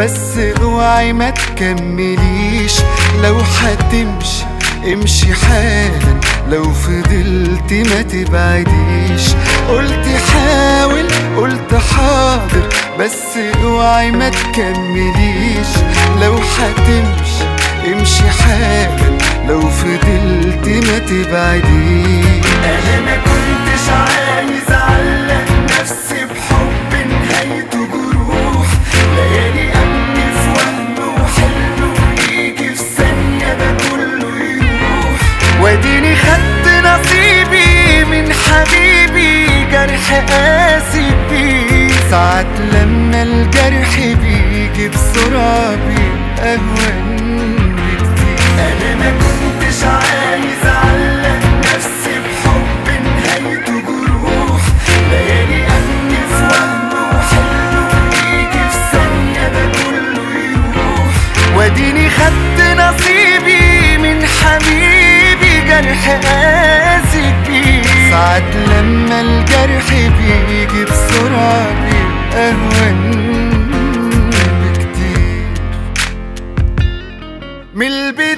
بس اوعي ما تكمليش. لو هتمشي امشي حالا، لو فضلت ما تبعديش. قلت حاول قلت حاضر، بس اوعي ما تكمليش. لو هتمشي امشي حالا، لو فضلت ما تبعديش. انا ما كنتش عايز اعلق نفسي بحب نهايته جروح، ليالي امني في وهم وحلم ويجي في ثانية ده كله يروح. واديني خدت نصيبي من حبيبي، جرح قاسي بيه. ساعات لما الجرح بيجي بسرعة بيبقى أهون بكتير. انا ما كنتش عايز اعلق نفسي بحب نهايته جروح، ليالي امني في وهم وحلم ويجي في ثانية ده كله يروح. واديني خدت نصيبي من حبيبي، جرح قاسي بيه. ساعات لما الجرح بيجي بسرعة بيبقى أهون بكتير من